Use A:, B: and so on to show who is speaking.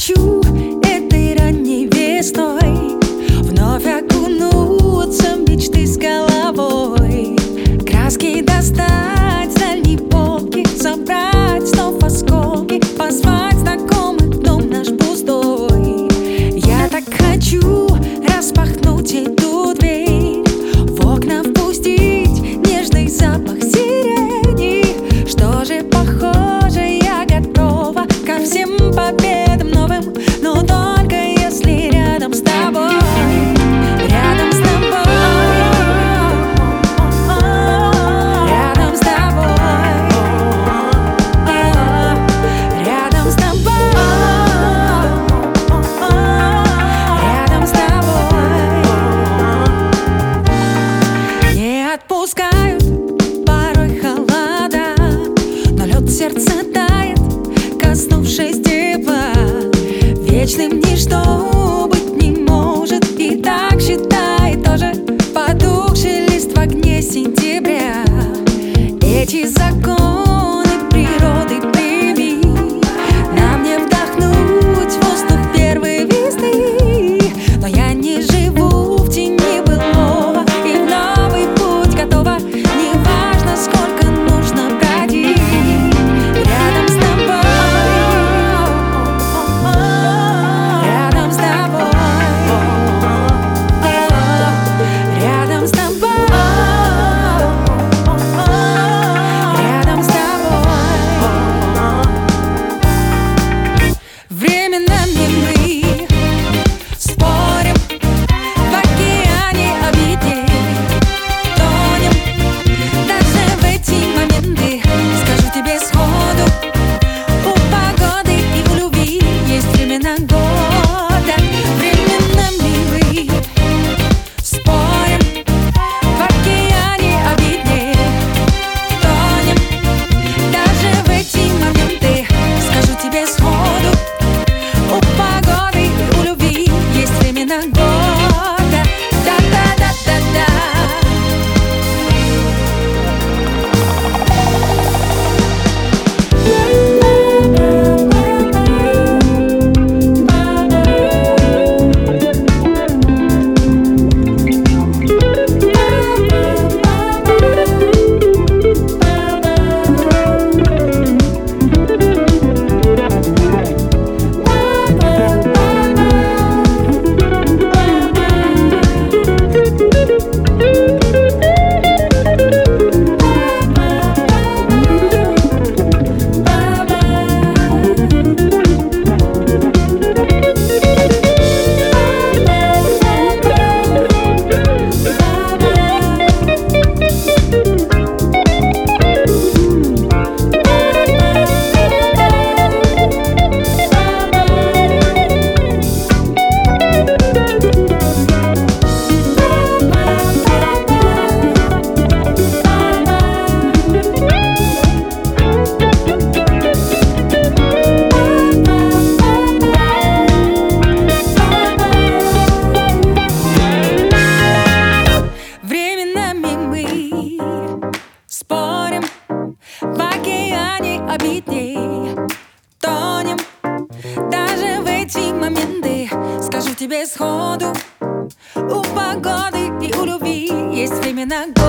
A: хочу этой ранней весной вновь окунуться в мечты с головой, краски достать с дальней полки, собрать снова осколки, позвать знакомых в дом наш пустой. Я так хочу распахнуть эту дверь, в окна впустить нежный запах сирени. Что же, похоже, я готова ко всем победам новым, но только если рядом с тобой. Рядом с тобой, рядом с тобой, рядом с тобой, рядом с тобой. Не отпускают порой холода, но лед в сердце тает, коснувшись тепла. Вечным ничто быть не может, и так считай тоже потухший лист в огне сентября. Эти законы природы привей нам не вдохнуть воздух первой весны. Но я не живу в тени былого и в новый путь готова. Неважно, сколько нужно бродить. Рядом с тобой, рядом с тобой, рядом с тобой, рядом с тобой. Временами мы спорим в океане обидней, тонем даже в эти моменты. Скажу тебе сходу, у погоды и у любви есть времена года. Временами мы спорим в океане обидней, тонем даже в эти моменты. Скажу тебе сходу, у погоды и у любви есть времена года. Да-да-да-да-да. Временами мы спорим в океане обидней, тонем даже в эти моменты. Скажу тебе сходу, у погоды и у любви есть времена.